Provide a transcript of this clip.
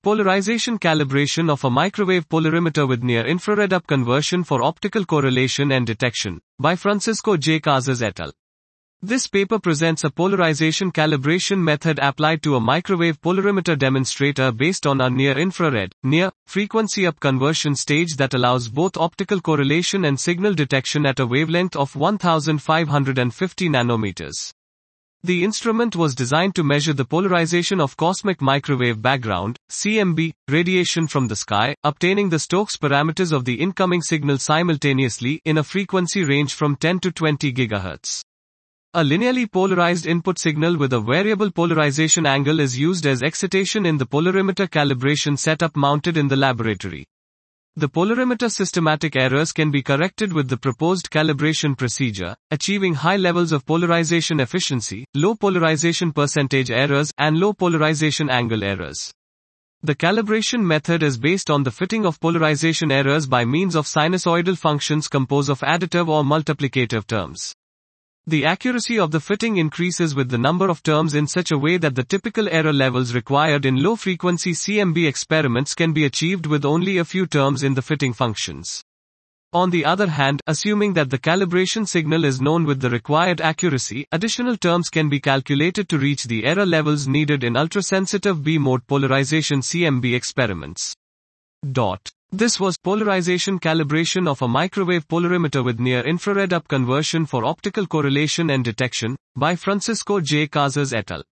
Polarization calibration of a microwave polarimeter with near-infrared up conversion for optical correlation and detection, by Francisco J. Casas et al. This paper presents a polarization calibration method applied to a microwave polarimeter demonstrator based on a near-infrared, near-frequency up conversion stage that allows both optical correlation and signal detection at a wavelength of 1550 nanometers. The instrument was designed to measure the polarization of cosmic microwave background, CMB, radiation from the sky, obtaining the Stokes parameters of the incoming signal simultaneously in a frequency range from 10 to 20 GHz. A linearly polarized input signal with a variable polarization angle is used as excitation in the polarimeter calibration setup mounted in the laboratory. The polarimeter systematic errors can be corrected with the proposed calibration procedure, achieving high levels of polarization efficiency, low polarization percentage errors, and low polarization angle errors. The calibration method is based on the fitting of polarization errors by means of sinusoidal functions composed of additive or multiplicative terms. The accuracy of the fitting increases with the number of terms in such a way that the typical error levels required in low-frequency CMB experiments can be achieved with only a few terms in the fitting functions. On the other hand, assuming that the calibration signal is known with the required accuracy, additional terms can be calculated to reach the error levels needed in ultrasensitive B-mode polarization CMB experiments. This was polarization calibration of a microwave polarimeter with near-infrared up conversion for optical correlation and detection, by Francisco J. Casas et al.